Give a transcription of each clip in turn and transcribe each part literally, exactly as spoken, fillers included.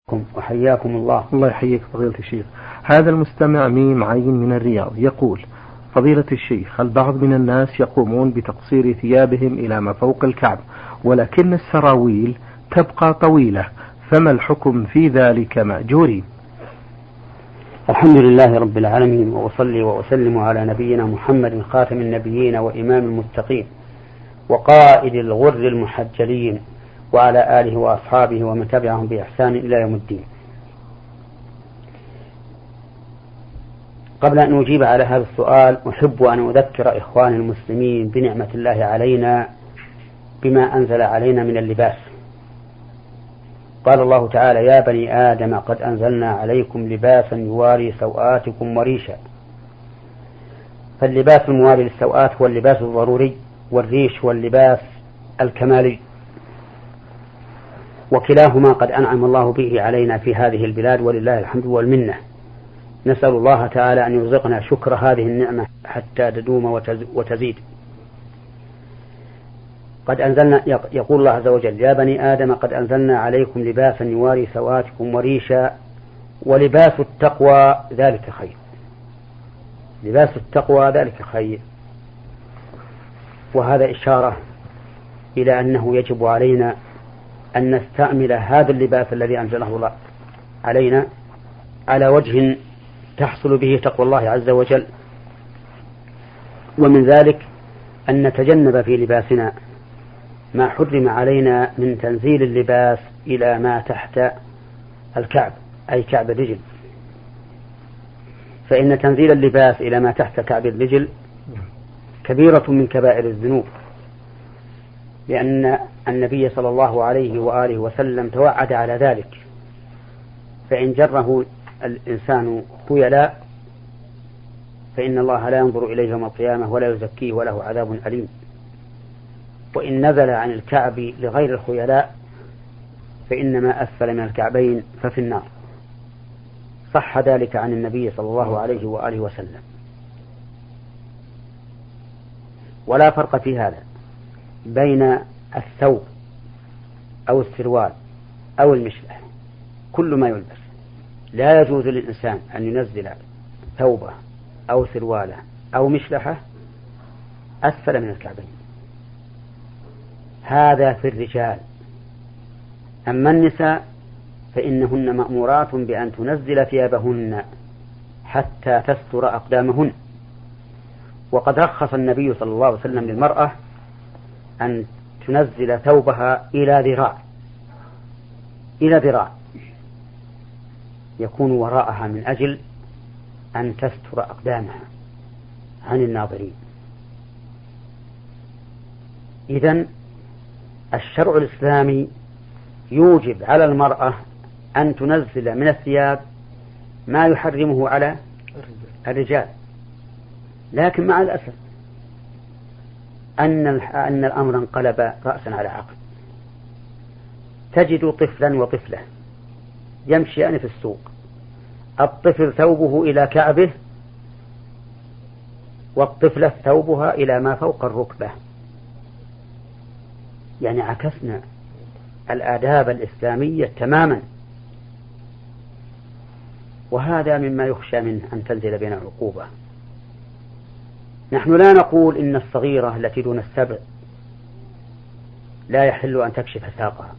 وحياكم الله. الله يحييك فضيلة الشيخ. هذا المستمع ميم عين من الرياض يقول: فضيلة الشيخ، البعض من الناس يقومون بتقصير ثيابهم إلى ما فوق الكعب، ولكن السراويل تبقى طويلة، فما الحكم في ذلك مأجورين؟ الحمد لله رب العالمين، وأصلي وأسلم على نبينا محمد خاتم النبيين وإمام المتقين وقائد الغر المحجلين، وعلى آله وأصحابه ومن تبعهم بإحسان إلى يوم الدين. قبل أن أجيب على هذا السؤال أحب أن أذكر إخواني المسلمين بنعمة الله علينا بما أنزل علينا من اللباس. قال الله تعالى: يا بني آدم قد أنزلنا عليكم لباسا يواري سوآتكم وريشا. فاللباس المواري للسوآت هو اللباس الضروري، والريش هو اللباس الكمالي، وكلاهما قد أنعم الله به علينا في هذه البلاد، ولله الحمد والمنة. نسأل الله تعالى أن يرزقنا شكر هذه النعمة حتى تدوم وتزيد. قد أنزلنا، يقول الله عز وجل: يا بني آدم قد أنزلنا عليكم لباسا يواري سوآتكم وريشا ولباس التقوى ذلك خير. لباس التقوى ذلك خير، وهذا إشارة إلى أنه يجب علينا أن نستعمل هذا اللباس الذي أنزله الله علينا على وجه تحصل به تقوى الله عز وجل. ومن ذلك أن نتجنب في لباسنا ما حرم علينا من تنزيل اللباس إلى ما تحت الكعب، أي كعب الرجل، فإن تنزيل اللباس إلى ما تحت كعب الرجل كبيرة من كبائر الذنوب، لأن النبي صلى الله عليه وآله وسلم توعد على ذلك: فإن جره الإنسان خيلاء فإن الله لا ينظر إليه يوم القيامة ولا يزكيه وله عذاب أليم. وإن نزل عن الكعب لغير الخيلاء فإنما أسفل من الكعبين ففي النار. صح ذلك عن النبي صلى الله عليه وآله وسلم. ولا فرق في هذا بين الثوب أو السروال أو المشلح، كل ما يلبس لا يجوز للإنسان أن ينزل ثوبه أو سرواله أو مشلحه أسفل من الكعبين. هذا في الرجال. أما النساء فإنهن مأمورات بأن تنزل ثيابهن حتى تستر أقدامهن. وقد رخص النبي صلى الله عليه وسلم للمرأة أن تنزل ثوبها إلى ذراع إلى ذراع يكون وراءها من أجل أن تستر أقدامها عن الناظرين. إذن الشرع الإسلامي يوجب على المرأة أن تنزل من الثياب ما يحرمه على الرجال، لكن مع الأسف أن أن الأمر انقلب رأسا على عقب. تجد طفلا وطفلة يمشيان في السوق، الطفل ثوبه إلى كعبه والطفلة ثوبها إلى ما فوق الركبة، يعني عكسنا الآداب الإسلامية تماما. وهذا مما يخشى منه أن تنزل بين عقوبة. نحن لا نقول إن الصغيرة التي دون السبع لا يحل أن تكشف ساقها،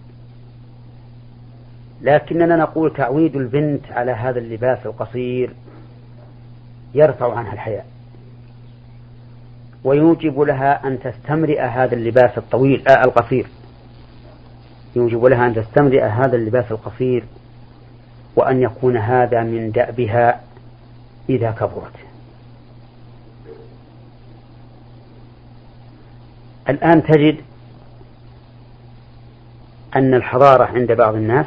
لكننا نقول تعويد البنت على هذا اللباس القصير يرفع عنها الحياء، ويوجب لها أن تستمرئ هذا اللباس الطويل آه القصير يوجب لها أن تستمرئ هذا اللباس القصير، وأن يكون هذا من دأبها إذا كبرت. الآن تجد أن الحضارة عند بعض الناس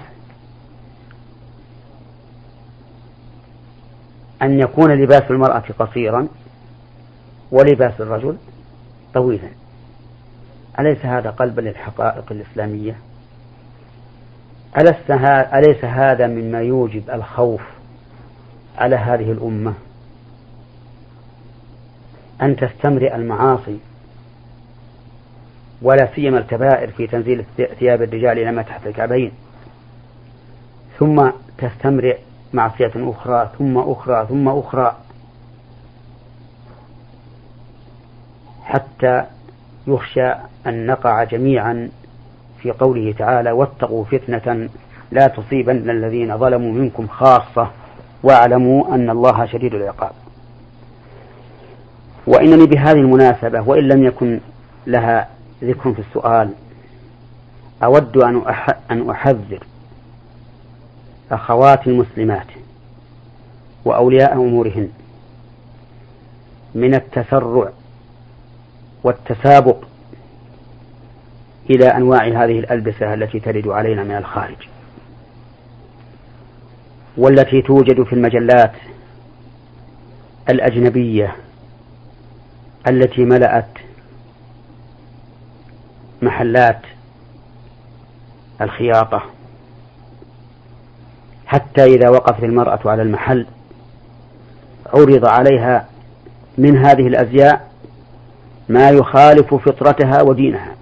أن يكون لباس المرأة قصيرا ولباس الرجل طويلا. أليس هذا قلبا للحقائق الإسلامية؟ أليس هذا مما يوجب الخوف على هذه الأمة أن تستمرئ المعاصي ولا سيما الكبائر في تنزيل ثياب الرجال إلى ما تحت الكعبين؟ ثم تستمر معصية أخرى ثم أخرى ثم أخرى حتى يخشى أن نقع جميعا في قوله تعالى واتقوا فتنة لا تصيبن الذين ظلموا منكم خاصة واعلموا أن الله شديد العقاب. وإنني بهذه المناسبة وإن لم يكن لها ذكر في السؤال أود أن أحذر أخوات المسلمات وأولياء أمورهن من التسرع والتسابق إلى أنواع هذه الألبسة التي ترد علينا من الخارج والتي توجد في المجلات الأجنبية التي ملأت محلات الخياطة، حتى إذا وقفت المرأة على المحل عرض عليها من هذه الأزياء ما يخالف فطرتها ودينها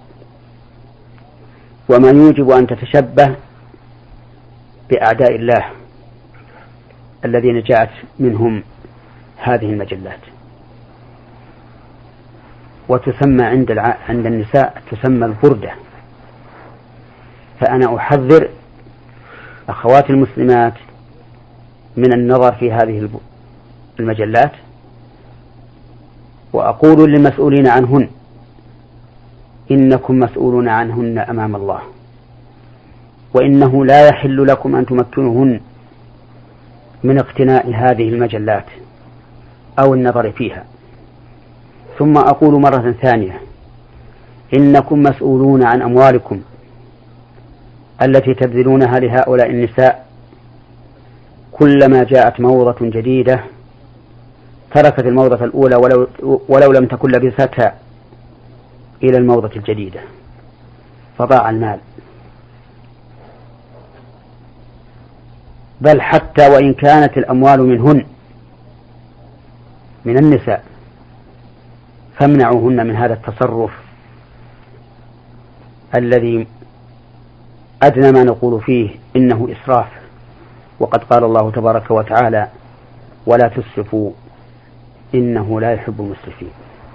وما يوجب أن تتشبه بأعداء الله الذين جاءت منهم هذه المجلات. وتسمى عند الع... عند النساء تسمى البردة. فأنا أحذر أخوات المسلمات من النظر في هذه المجلات، وأقول للمسؤولين عنهن إنكم مسؤولون عنهن أمام الله، وإنه لا يحل لكم أن تمكنوهن من اقتناء هذه المجلات أو النظر فيها. ثم أقول مرة ثانية إنكم مسؤولون عن أموالكم التي تبذلونها لهؤلاء النساء. كلما جاءت موضة جديدة تركت الموضة الأولى ولو, ولو لم تكن لبستها إلى الموضة الجديدة، فضاع المال. بل حتى وإن كانت الأموال منهن من النساء فامنعوهن من هذا التصرف الذي أدنى ما نقول فيه إنه إسراف. وقد قال الله تبارك وتعالى ولا تسرفوا إنه لا يحب المسرفين.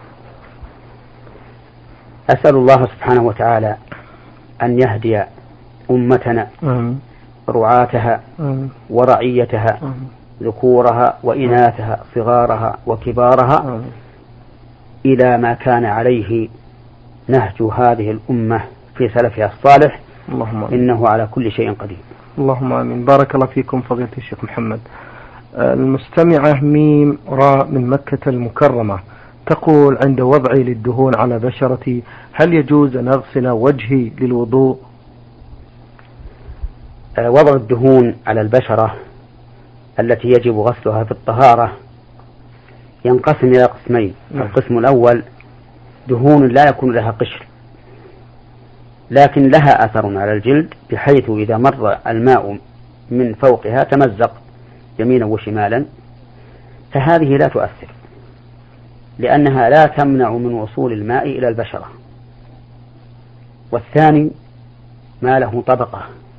أسأل الله سبحانه وتعالى أن يهدي أمتنا رعاتها ورعيتها ذكورها وإناثها صغارها وكبارها إلى ما كان عليه نهج هذه الأمة في سلفها الصالح، اللهم إنه على كل شيء قدير. اللهم آمين. بارك الله فيكم فضيلة الشيخ محمد. المستمعة ميم راء من مكة المكرمة تقول عند وضعي للدهون على بشرتي هل يجوز أن أغسل وجهي للوضوء؟ وضع الدهون على البشرة التي يجب غسلها في الطهارة ينقسم إلى قسمين. القسم الأول دهون لا يكون لها قشر لكن لها أثر على الجلد بحيث إذا مر الماء من فوقها تمزق يمينا وشمالا، فهذه لا تؤثر لأنها لا تمنع من وصول الماء إلى البشرة. والثاني ما له طبقة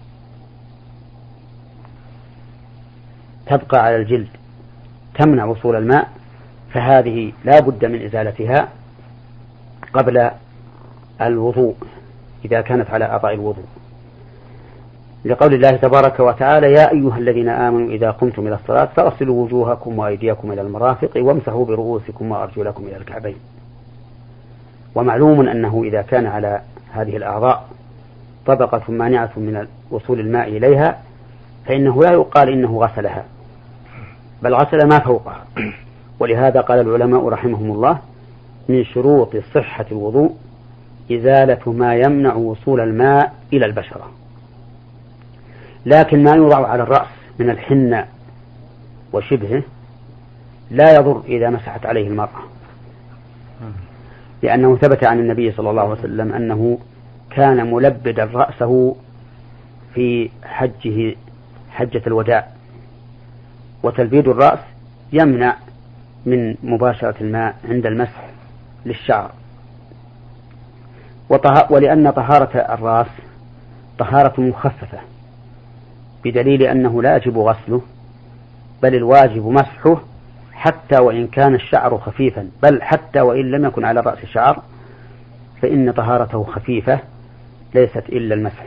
تبقى على الجلد تمنع وصول الماء، فهذه لا بد من إزالتها قبل الوضوء إذا كانت على أعضاء الوضوء، لقول الله تبارك وتعالى يا أيها الذين آمنوا إذا قمتم إلى الصلاة فاغسلوا وجوهكم وأيديكم إلى المرافق وامسحوا برؤوسكم وأرجلكم إلى الكعبين. ومعلوم أنه إذا كان على هذه الأعضاء طبقة مانعة من وصول الماء إليها فإنه لا يقال إنه غسلها بل غسل ما فوقها. ولهذا قال العلماء رحمهم الله من شروط صحة الوضوء إزالة ما يمنع وصول الماء إلى البشرة. لكن ما يوضع على الرأس من الحنة وشبهه لا يضر إذا مسحت عليه المرأة، لأنه ثبت عن النبي صلى الله عليه وسلم أنه كان ملبدا رأسه في حجه حجة الوداع، وتلبيد الرأس يمنع من مباشرة الماء عند المسح للشعر. ولأن طهارة الرأس طهارة مخففة بدليل أنه لا يجب غسله، بل الواجب مسحه حتى وإن كان الشعر خفيفا، بل حتى وإن لم يكن على رأس شعر فإن طهارته خفيفة ليست إلا المسح،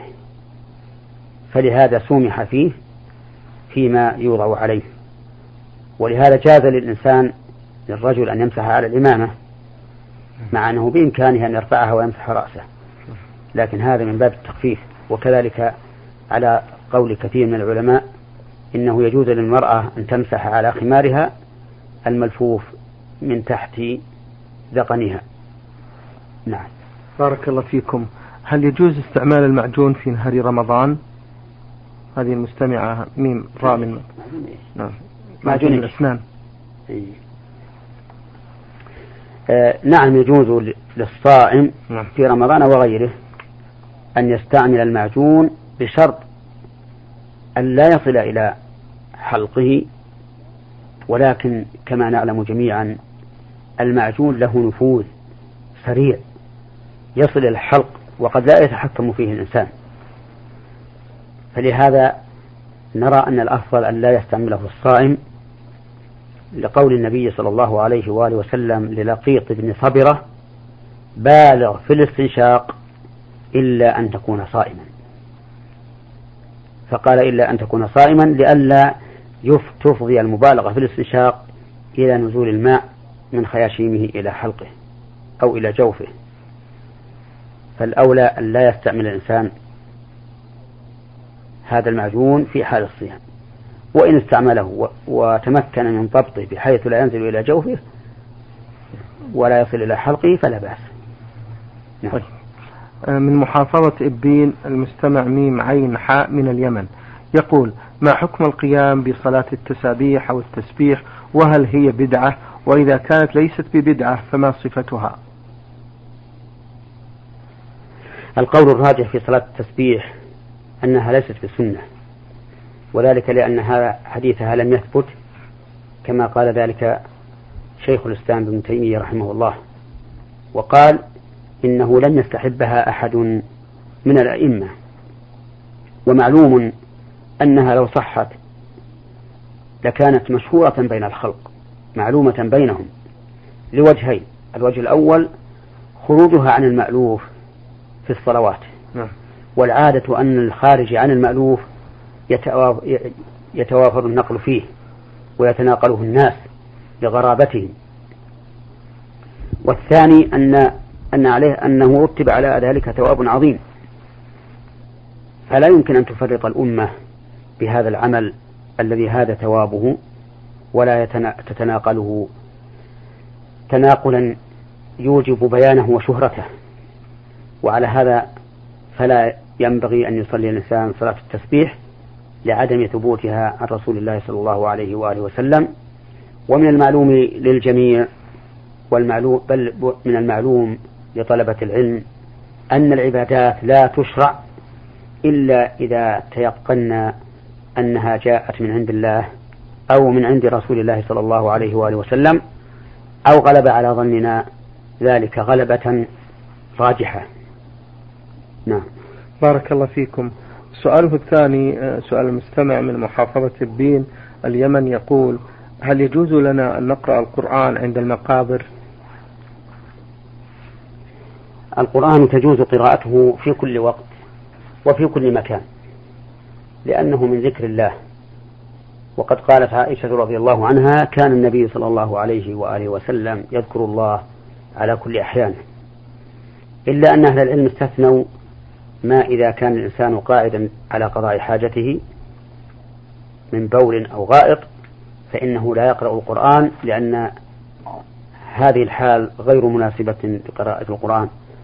فلهذا سمح فيه فيما يوضع عليه. ولهذا جاز للإنسان للرجل أن يمسح على الإمامة مع أنه بإمكانه أن يرفعها ويمسح رأسه، لكن هذا من باب التخفيف. وكذلك على قول كثير من العلماء إنه يجوز للمرأة أن تمسح على خمارها الملفوف من تحت ذقنها. نعم. بارك الله فيكم. هل يجوز استعمال المعجون في نهار رمضان؟ هذه المستمعة ميم راء من نعم. معجون الأسنان. آه نعم، يجوز للصائم نعم. في رمضان وغيره أن يستعمل المعجون بشرط أن لا يصل إلى حلقه، ولكن كما نعلم جميعا المعجون له نفوذ سريع يصل إلى الحلق وقد لا يتحكم فيه الإنسان، فلهذا نرى أن الأفضل أن لا يستعمله الصائم، لقول النبي صلى الله عليه وآله وسلم للقيط بن صبرة: بالغ في الاستنشاق إلا أن تكون صائما. فقال إلا أن تكون صائما لئلا تفضي المبالغة في الاستنشاق إلى نزول الماء من خياشيمه إلى حلقه أو إلى جوفه، فالأولى أن لا يستعمل الإنسان هذا المعجون في حال الصيام، وإن استعمله وتمكن من ضبطه بحيث لا ينزل إلى جوفه ولا يصل إلى حلقه فلا بأس. نعم. من محافظة إبين المستمع ميم عين حاء من اليمن يقول: ما حكم القيام بصلاة التسابيح أو التسبيح، وهل هي بدعة؟ وإذا كانت ليست ببدعة فما صفتها؟ القول الراجح في صلاة التسبيح أنها ليست بسنة، وذلك لأن هذا حديثها لم يثبت كما قال ذلك شيخ الإسلام ابن تيمية رحمه الله، وقال إنه لم يستحبها أحد من الأئمة، ومعلوم أنها لو صحت لكانت مشهورة بين الخلق معلومة بينهم لوجهين: الوجه الأول خروجها عن المألوف في الصلوات، والعادة أن الخارج عن المألوف يتوافر النقل فيه ويتناقله الناس لغرابتهم، والثاني أن أن عليه أنه رتب على ذلك ثواب عظيم، فلا يمكن أن تفرط الأمة بهذا العمل الذي هذا ثوابه ولا تتناقله تناقلا يوجب بيانه وشهرته. وعلى هذا فلا ينبغي أن يصلي الإنسان صلاة التسبيح لعدم ثبوتها عن رسول الله صلى الله عليه وآله وسلم. ومن المعلوم للجميع والمعلوم بل من المعلوم لطلبة العلم أن العبادات لا تشرع إلا إذا تيقنا أنها جاءت من عند الله أو من عند رسول الله صلى الله عليه وآله وسلم، أو غلب على ظننا ذلك غلبة راجحة. نعم. بارك الله فيكم. سؤاله الثاني سؤال المستمع من محافظة إبين اليمن يقول: هل يجوز لنا أن نقرأ القرآن عند المقابر؟ القرآن تجوز قراءته في كل وقت وفي كل مكان، لأنه من ذكر الله، وقد قالت عائشة رضي الله عنها: كان النبي صلى الله عليه وآله وسلم يذكر الله على كل أحيان، إلا أن أهل العلم استثنوا ما إذا كان الإنسان قاعدا على قضاء حاجته من بول أو غائط فإنه لا يقرأ القرآن، لأن هذه الحال غير مناسبة لقراءة القرآن.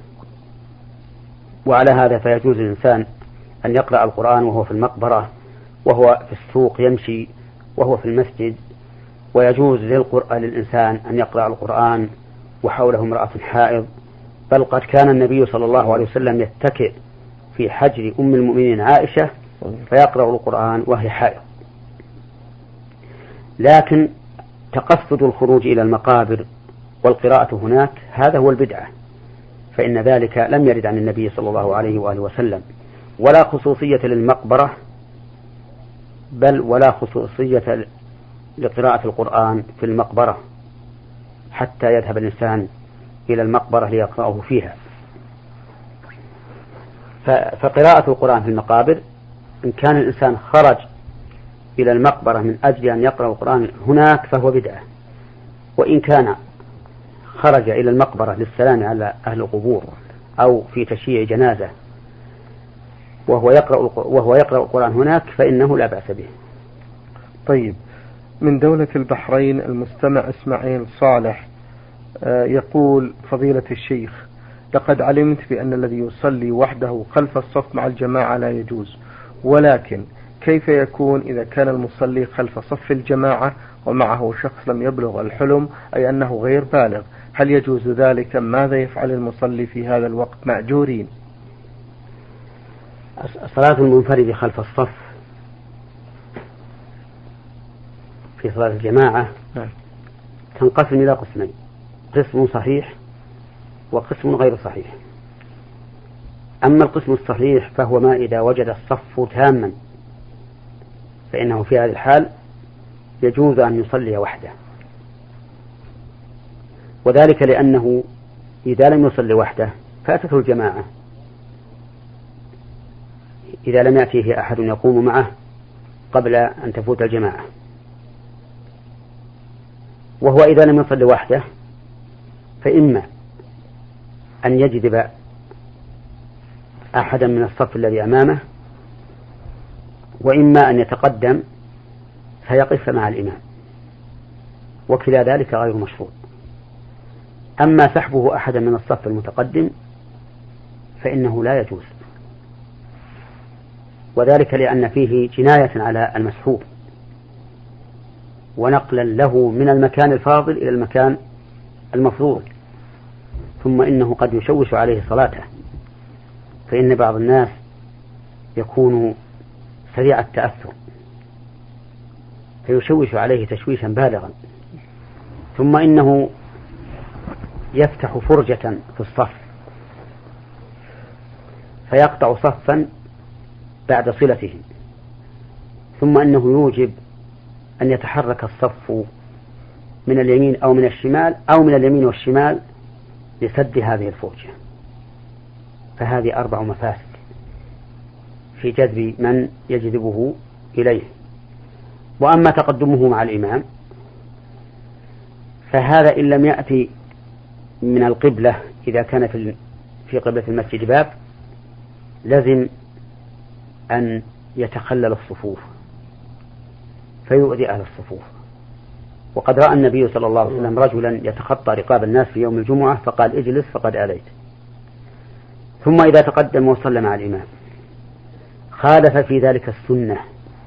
وعلى هذا فيجوز الإنسان أن يقرأ القرآن وهو في المقبرة، وهو في السوق يمشي، وهو في المسجد، ويجوز للإنسان أن يقرأ القرآن وحوله امرأة حائض، بل قد كان النبي صلى الله عليه وسلم يتكئ في حجر أم المؤمنين عائشة فيقرأ القرآن وهي حائض. لكن تقصد الخروج إلى المقابر والقراءة هناك هذا هو البدعة، فإن ذلك لم يرد عن النبي صلى الله عليه وآله وسلم، ولا خصوصية للمقبرة بل ولا خصوصية لقراءة القرآن في المقبرة حتى يذهب الإنسان إلى المقبرة ليقرأه فيها. فقراءة القرآن في المقابر إن كان الإنسان خرج إلى المقبرة من أجل أن يقرأ القرآن هناك فهو بدعة، وإن كان خرج إلى المقبرة للسلام على أهل القبور أو في تشييع جنازة وهو يقرأ وهو يقرأ القرآن هناك فإنه لا بأس به. طيب، من دولة البحرين المستمع إسماعيل صالح يقول: فضيلة الشيخ، لقد علمت بأن الذي يصلي وحده خلف الصف مع الجماعة لا يجوز، ولكن كيف يكون إذا كان المصلي خلف صف الجماعة ومعه شخص لم يبلغ الحلم، أي أنه غير بالغ؟ هل يجوز ذلك؟ ماذا يفعل المصلي في هذا الوقت؟ مأجورين. صلاة المنفرد خلف الصف في صلاة الجماعة تنقسم إلى قسمين: قسم صحيح وقسم غير صحيح. أما القسم الصحيح فهو ما إذا وجد الصف تاما فإنه في هذه الحال يجوز أن يصلي وحده، وذلك لأنه إذا لم يصلي وحده فاتته الجماعة إذا لم يأتيه أحد يقوم معه قبل أن تفوت الجماعة. وهو إذا لم يصلي وحده فإما أن يجذب أحدا من الصف الذي أمامه، وإما أن يتقدم فيقف مع الإمام، وكلا ذلك غير مشروع. أما سحبه أحدا من الصف المتقدم فإنه لا يجوز، وذلك لأن فيه جناية على المسحوب ونقلا له من المكان الفاضل إلى المكان المفضول، ثم إنه قد يشوش عليه صلاته، فإن بعض الناس يكون سريع التأثر فيشوش عليه تشويشا بالغا، ثم إنه يفتح فرجة في الصف فيقطع صفا بعد صلته، ثم إنه يوجب أن يتحرك الصف من اليمين أو من الشمال أو من اليمين والشمال لسد هذه الفرجة. فهذه أربع مفاسد في جذب من يجذبه إليه. وأما تقدمه مع الإمام فهذا إن لم يأتي من القبلة، إذا كان في في قبلة المسجد باب لازم أن يتخلل الصفوف فيؤذي أهل الصفوف. وقد رأى النبي صلى الله عليه وسلم رجلا يتخطى رقاب الناس في يوم الجمعة فقال: اجلس فقد آليت. ثم إذا تقدم وصلى مع الإمام خالف في ذلك السنة،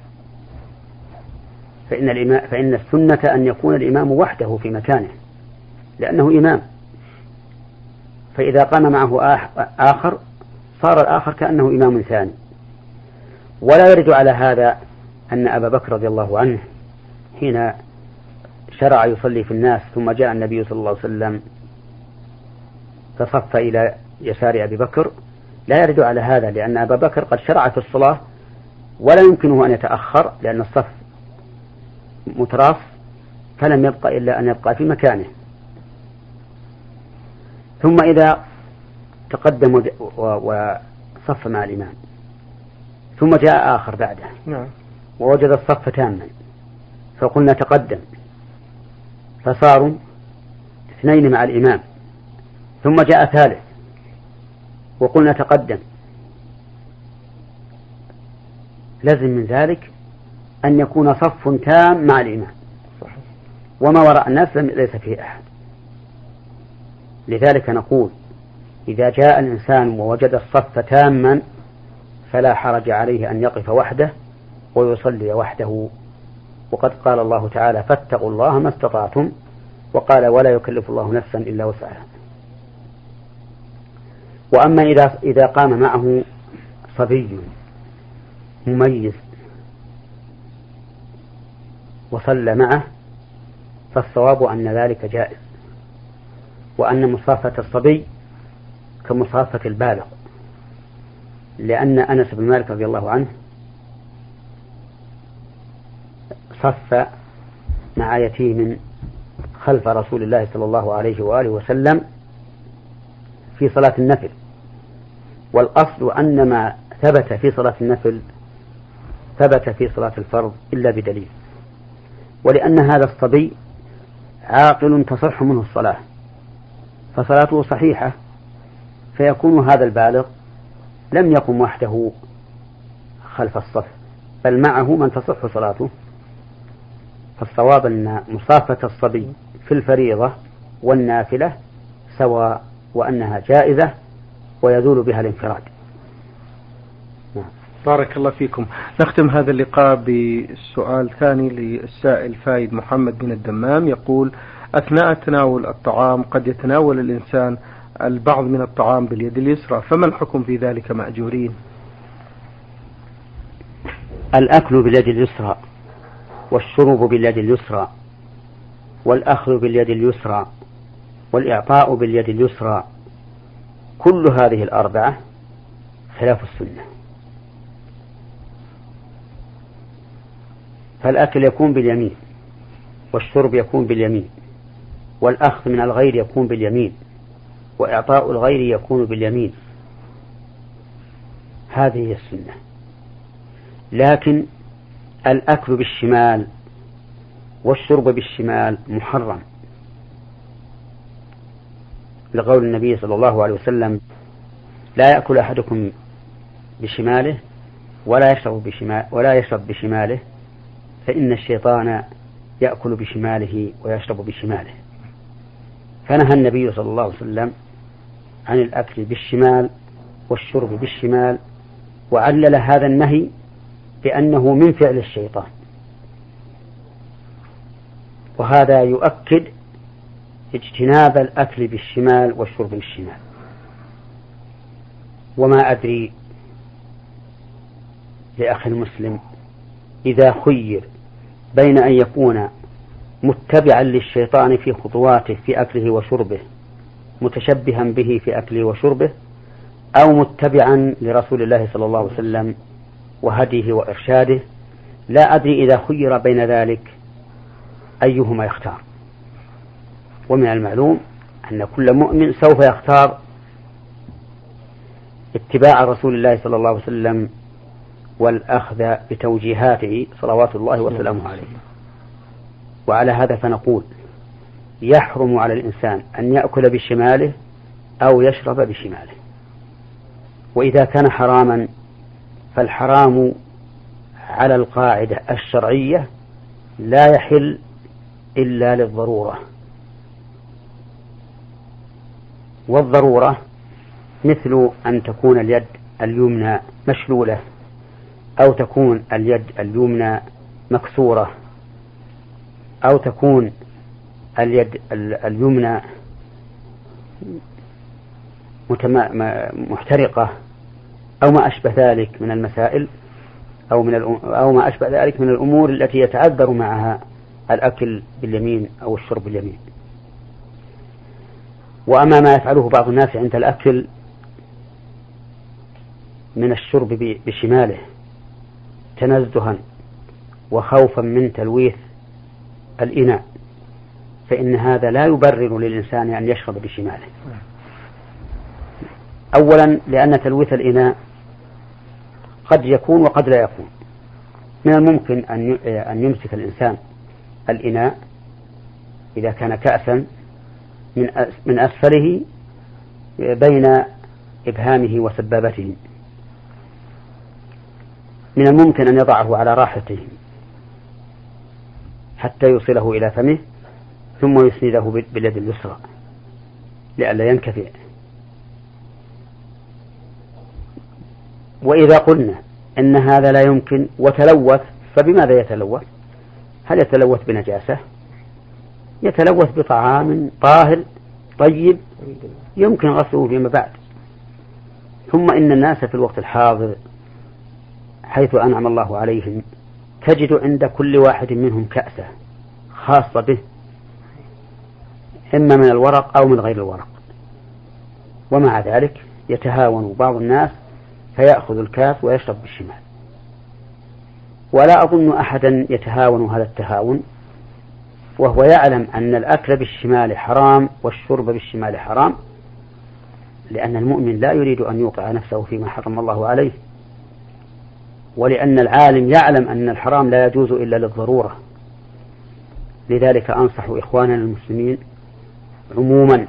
فإن, الإمام فإن السنة أن يكون الإمام وحده في مكانه لأنه إمام، فإذا قام معه آخر صار الآخر كأنه إمام ثاني. ولا يرد على هذا أن أبا بكر رضي الله عنه حين شرع يصلي في الناس ثم جاء النبي صلى الله عليه وسلم فصف إلى يسار أبي بكر، لا يرد على هذا، لأن أبا بكر قد شرع في الصلاة ولا يمكنه أن يتأخر لأن الصف متراص، فلم يبقى إلا أن يبقى في مكانه. ثم إذا تقدم وصف مع الإمام ثم جاء آخر بعده ووجد الصف تاما فقلنا تقدم، فصاروا اثنين مع الإمام، ثم جاء ثالث وقلنا تقدم، لازم من ذلك أن يكون صف تام مع الإمام، وما وراء الناس ليس فيه أحد. لذلك نقول إذا جاء الإنسان ووجد الصف تاما فلا حرج عليه أن يقف وحده ويصلي وحده، وقد قال الله تعالى: فاتقوا الله ما استطعتم، وقال: ولا يكلف الله نفسا إلا وسعها. وأما إذا إذا قام معه صبي مميز وصلى معه فالصواب أن ذلك جائز، وأن مصافة الصبي كمصافة البالغ، لأن أنس بن مالك رضي الله عنه صف مع يتيم خلف رسول الله صلى الله عليه وآله وسلم في صلاة النفل، والأصل أن ما ثبت في صلاة النفل ثبت في صلاة الفرض إلا بدليل، ولأن هذا الصبي عاقل تصح منه الصلاة فصلاته صحيحة، فيكون هذا البالغ لم يقم وحده خلف الصف بل معه من تصح صلاته. فالصواب أن مصافة الصبي في الفريضة والنافلة سواء، وأنها جائزة ويزول بها الانفراد. بارك الله فيكم. نختم هذا اللقاء بسؤال ثاني للسائل فايد محمد بن الدمام، يقول: أثناء تناول الطعام قد يتناول الإنسان البعض من الطعام باليد اليسرى، فما الحكم في ذلك مأجورين؟ الأكل باليد اليسرى والشرب باليد اليسرى والأخذ باليد اليسرى والإعطاء باليد اليسرى، كل هذه الأربعة خلاف السنة. فالأكل يكون باليمين، والشرب يكون باليمين، والأخذ من الغير يكون باليمين، وإعطاء الغير يكون باليمين، هذه هي السنة. لكن الأكل بالشمال والشرب بالشمال محرم، لقول النبي صلى الله عليه وسلم: لا يأكل أحدكم بشماله ولا يشرب بشمال ولا يشرب بشماله فإن الشيطان يأكل بشماله ويشرب بشماله. فنهى النبي صلى الله عليه وسلم عن الأكل بالشمال والشرب بالشمال، وعلل هذا النهي بأنه من فعل الشيطان، وهذا يؤكد اجتناب الأكل بالشمال والشرب بالشمال. وما أدري لأخي المسلم إذا خير بين أن يكون متبعا للشيطان في خطواته في أكله وشربه متشبها به في أكله وشربه، أو متبعا لرسول الله صلى الله عليه وسلم وهديه وإرشاده، لا أدري إذا خير بين ذلك أيهما يختار. ومن المعلوم أن كل مؤمن سوف يختار اتباع رسول الله صلى الله عليه وسلم والأخذ بتوجيهاته صلوات الله وسلامه عليه. وعلى هذا فنقول: يحرم على الإنسان أن يأكل بشماله أو يشرب بشماله. وإذا كان حراما فالحرام على القاعدة الشرعية لا يحل إلا للضرورة، والضرورة مثل أن تكون اليد اليمنى مشلولة، أو تكون اليد اليمنى مكسورة، أو تكون اليد اليمنى محترقة، أو ما أشبه ذلك من المسائل، أو من أو ما أشبه ذلك من الأمور التي يتعذر معها الأكل باليمين أو الشرب باليمين. وأما ما يفعله بعض الناس عند الأكل من الشرب بشماله تنزها وخوفا من تلويث الإناء، فإن هذا لا يبرر للإنسان أن يشرب بشماله. أولا لأن تلويث الإناء قد يكون وقد لا يكون. من الممكن أن يمسك الإنسان الإناء إذا كان كأسا من أسفله بين إبهامه وسبابته، من الممكن أن يضعه على راحته حتى يوصله إلى فمه ثم يسنده باليد اليسرى لئلا ينكفئ. وإذا قلنا إن هذا لا يمكن وتلوث، فبماذا يتلوث؟ هل يتلوث بنجاسة؟ يتلوث بطعام طاهر طيب يمكن غسله فيما بعد. ثم إن الناس في الوقت الحاضر حيث أنعم الله عليهم تجد عند كل واحد منهم كأسة خاصة به، إما من الورق أو من غير الورق، ومع ذلك يتهاون بعض الناس فيأخذ الكاس ويشرب بالشمال. ولا أظن أحدا يتهاون هذا التهاون وهو يعلم أن الأكل بالشمال حرام والشرب بالشمال حرام، لأن المؤمن لا يريد أن يوقع نفسه فيما حرم الله عليه، ولأن العالم يعلم أن الحرام لا يجوز إلا للضرورة. لذلك أنصح إخواننا المسلمين عموما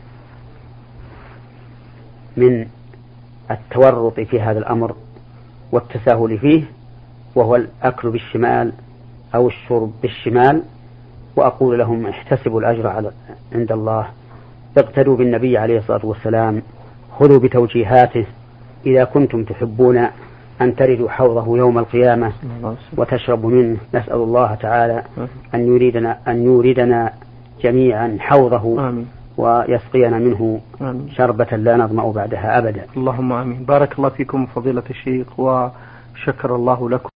من التورط في هذا الأمر والتساهل فيه، وهو الأكل بالشمال أو الشرب بالشمال. وأقول لهم احتسبوا الأجر على عند الله، اقتدوا بالنبي عليه الصلاة والسلام، خذوا بتوجيهاته إذا كنتم تحبون أن تردوا حوضه يوم القيامة وتشربوا منه. نسأل الله تعالى أن يريدنا, أن يوردنا جميعا حوضه آمين. ويسقينا منه آمين. شربة لا نظمأ بعدها أبدا. اللهم آمين. بارك الله فيكم فضيلة الشيخ وشكر الله لكم.